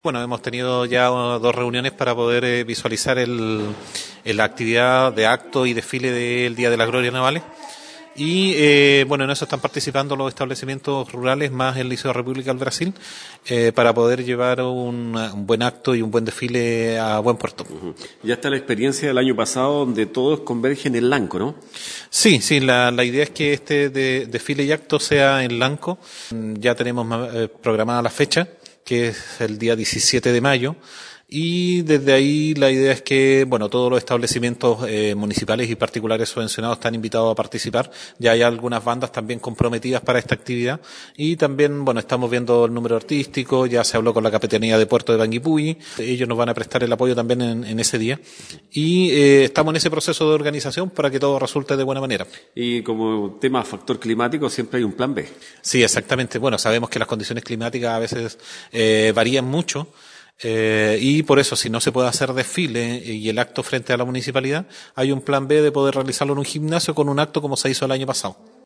Bueno, hemos tenido ya dos reuniones para poder visualizar la actividad de acto y desfile del Día de las Glorias Navales. Y bueno, en eso están participando los establecimientos rurales más el Liceo República del Brasil para poder llevar un buen acto y un buen desfile a buen puerto. Ya está la experiencia del año pasado donde todos convergen en Lanco, ¿no? Sí, la idea es que este desfile y acto sea en Lanco. Ya tenemos programada la fecha, que es el día 17 de mayo. Y desde ahí la idea es que, bueno, todos los establecimientos municipales y particulares subvencionados están invitados a participar. Ya hay algunas bandas también comprometidas para esta actividad. Y también, bueno, estamos viendo el número artístico, ya se habló con la Capitanía de Puerto de Banguipulli. Ellos nos van a prestar el apoyo también en ese día. Y estamos en ese proceso de organización para que todo resulte de buena manera. Y como tema factor climático, siempre hay un plan B. Sí, exactamente. Bueno, sabemos que las condiciones climáticas a veces varían mucho. Y por eso, si no se puede hacer desfile y el acto frente a la municipalidad, hay un plan B de poder realizarlo en un gimnasio con un acto como se hizo el año pasado.